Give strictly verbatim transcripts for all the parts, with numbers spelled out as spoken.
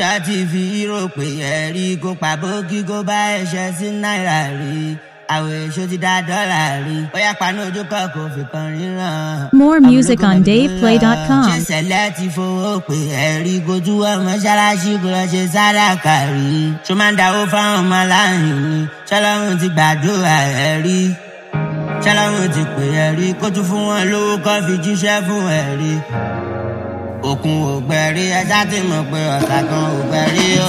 ṣáàtì fi rò pé ẹ̀rí kó pa bókí kó bá ẹ̀ṣẹ̀ sí náírà rí àwẹ̀ èso ti dá dọ́là rí bóyá paná ojú kan kò fi kan ríran. More music on dave play dot com. ṣé ṣẹlẹ̀ ti fowó pé ẹ̀rí kojú ọmọ ṣáláṣí kò lọ ṣe sádàkà rí ṣó máa ń dáwó fáwọn ọmọ aláìní ni ṣọlọ́run ti gbàdúrà ẹ̀rí ṣọlọ́run ti pè ẹ̀rí kó tún fún wọn lówó kó fi jíṣẹ́ fún ẹ̀rí. Òkun ògbẹ̀rí ẹja ti mọ̀ pé ọ̀sà kan ògbẹ̀rí o.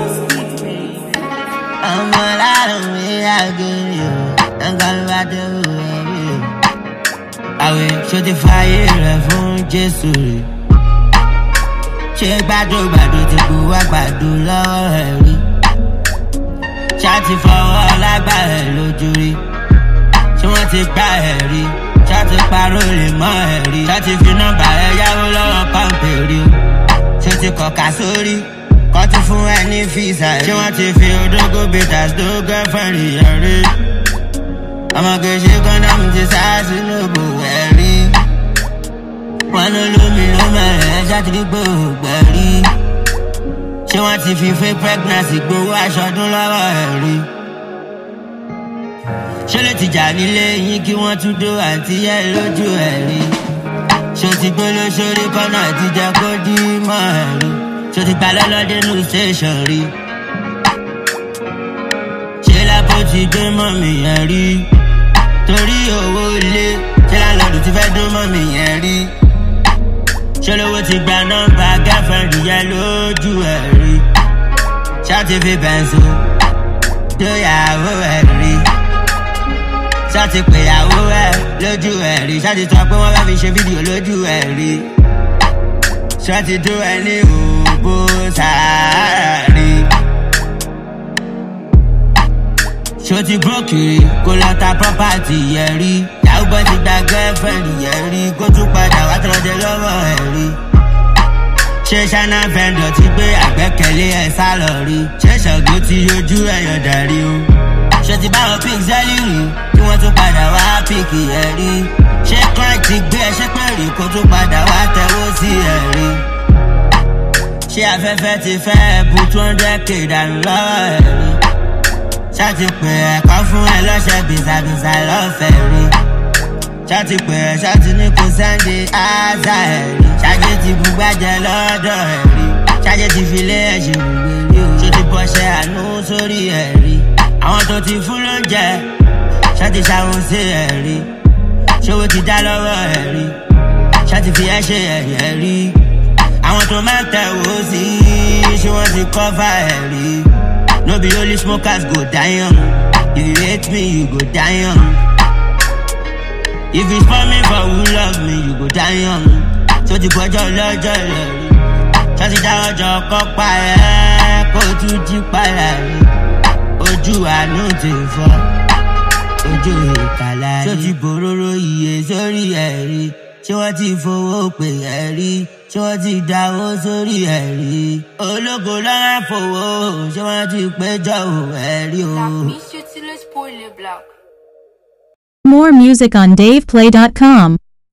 Ọmọ láàrùn mi àgẹ̀rì o, ẹ̀ǹkan bá dé òwúrẹ́rí o. Àwẹ̀ ṣó ti fààyè rẹ̀ fún Jésù rè. Ṣé gbàdúgbàdú ti kú wá gbàdú lọ́wọ́ ẹ̀ rí? Ṣá ti fọwọ́ lágbàá ẹ̀ lójú rí? Ṣé wọ́n ti gbá ẹ̀ rí? Ṣá ti parọ́ lè mọ́ ẹ̀rí. Ṣá ti fi nọ́mbà ẹ yáwó lọ́wọ́ pàǹpẹ̀rí o. Ṣé ti kọ̀ka sórí? Kọ́ ti fún ẹ ní fíìsà. Ṣé wọ́n ti fi odógó bitters tó gẹ́fẹ̀rì ẹ̀rí? Ọmọge ṣe kọ́ńdọ́mù ti sá sínú òbò ẹ̀rí. Wọ́n ló lómi ló mẹ́rẹ̀ ṣá ti rí gbogbo ẹ̀rí. Ṣé wọ́n ti fi fake pregnancy gbowó aṣọdún lọ́wọ́ ẹ̀rí? Ṣé lè ti jà nílé yín kí wọ́n tún dó àǹtí yẹ lójú ẹ̀rí? Ṣé o ti gbé lóṣòrí kọ́nà àti jẹ́ kó dí mọ́ ẹ̀rí? Ṣé o ti gbà lọ́lọ́dé nù station rí? Ṣé lápò ti gbé mọ́ mi yẹn rí? Torí owó ilé, ṣé láńlọ́ọ̀dù ti fẹ́ dún mọ́ mi yẹn rí? Ṣé lówó ti gba nọ́mbà girlfriend yẹn lójú ẹ̀rí? Ṣá ti fi bẹ̀ǹsù dóyàwó ẹ̀rí? Ṣá ti pèyàwó ẹ̀ lójú ẹ̀ rí? Ṣá ti sọ pé wọ́n fẹ́ fi ṣe fídíò lójú ẹ̀ rí? Ṣá ti dó ẹ ní òbó sàárì? Ṣó ti brókìrì kó lọ ta property yẹn rí? Yahoo boy ti gba girlfriend yẹn rí kó tún padà wá tọ́lọ́dẹ lọ́wọ́ ẹ̀ rí? Ṣé China vendor ti gbé àgbẹ́kẹ̀lé ẹ̀ sálọ rí? Ṣé Ṣàngó ti yọjú ẹ̀yọ̀ dàrí o? Ṣé ti báwọn pixeli rí tí wọ́n tún padà wá píkì ẹ̀ rí? Ṣé Craig ti gbé ẹṣẹ́ pẹ̀rì kó tún padà wá tẹ̀wó sí ẹ̀ rí? Ṣé afẹ́fẹ́ ti fẹ́ bu two hundred k dànù lọ́wọ́ ẹ̀ rí? Ṣá ti pè ẹ̀kọ́ fún ẹ lọ́ṣẹ̀ bìsàbìsà lọ́fẹ̀ẹ́ rí? Ṣá ti pè ẹ̀ ṣá ti ní kó sẹ́ndì áásà ẹ̀ rí? Ṣáájú ti bugbájẹ lọ́dọ̀ ẹ̀ rí? Ṣáájú ti fi lé ẹ̀ṣin gbogbo rí o? Ṣó ti bọ́ṣẹ́ àánú sórí ẹ̀ rí? Àwọn tó ti fún lóúnjẹ ṣá ti ṣàwọn sí ẹ̀rí? Ṣówó ti dá lọ́wọ́ ẹ̀rí? Ṣá ti fi ẹ́ ṣe ẹ̀yẹ rí? Àwọn tó máa ń tẹ̀wó sí ṣé wọ́n ti kọ́fà ẹ̀rí? No be only smokers go die young. If you hate me, you go die young. If it's for me for who love me, you go die young. Ṣó ti gbọ́jọ́ lọ́jọ́ ìrẹ̀rí? Ṣá ti dá ọjọ́ kọ́ pa ẹ́ kó tún jí padà rí? Ojú àánú ti fọ́, ojú ìkàlà rí. Ṣó ti bòróró iye sórí ẹ̀rí? Ṣé wọ́n ti fowó pè ẹ̀rí? Ṣé wọ́n ti dáwó sórí ẹ̀rí? Ológo lọ́wọ́ fowó, ṣé wọ́n ti péjọ ẹ̀rí o? More music on dave play dot com.